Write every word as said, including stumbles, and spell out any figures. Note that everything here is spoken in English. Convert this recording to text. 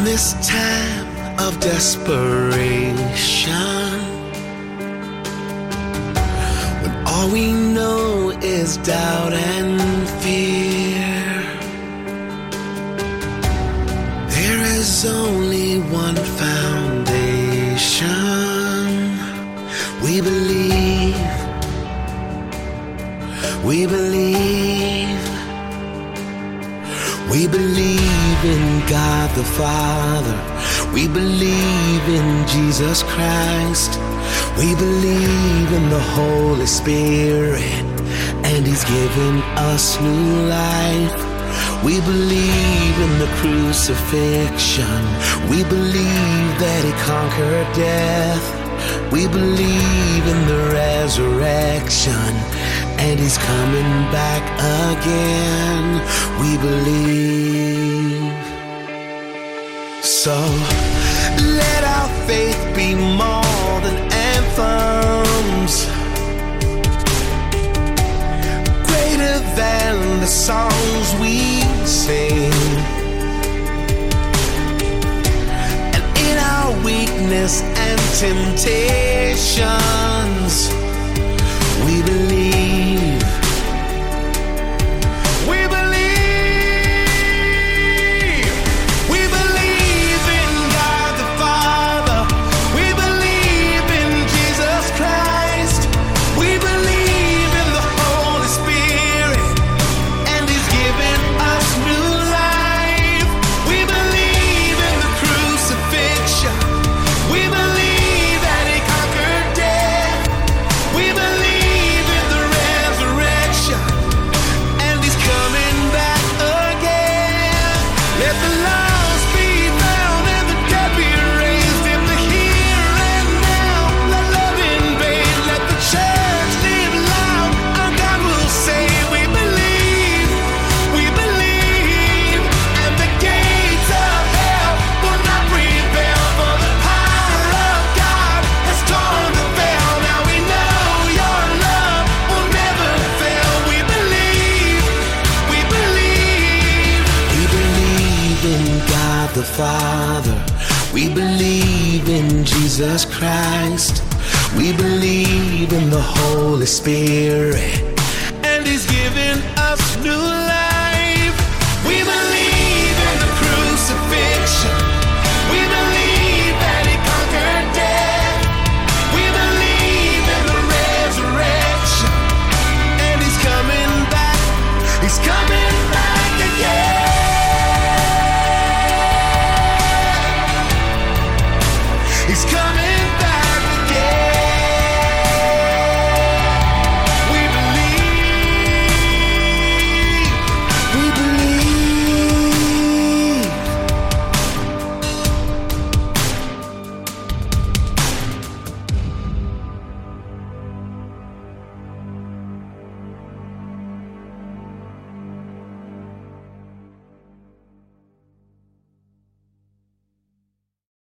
this time of desperation, when all we know is doubt and fear, there is only one foundation. We believe, we believe, we believe in God the Father. We believe in Jesus Christ. We believe in the Holy Spirit, and He's given us new life. We believe in the crucifixion. We believe that He conquered death. We believe in the resurrection, and He's coming back again. We believe. So let our faith be more than anthems, greater than the songs we sing. And in our weakness and temptations, we believe. We believe. We believe in God the Father. We believe in Jesus Christ. We believe in the Holy Spirit, and He's given us new life. We believe in the crucifixion. We believe that He conquered death. We believe in the resurrection, and He's coming back again. Let the lost be found and the dead be raised in the here and now. Let love invade, let the church live loud. Our God will say, we believe, we believe, and the gates of hell will not prevail, for the power of God has torn the veil. Now we know your love will never fail. We believe, we believe. We believe in God the Father. We believe in Jesus Christ. We believe in the Holy Spirit, and He's given us new life. We believe in the crucifixion.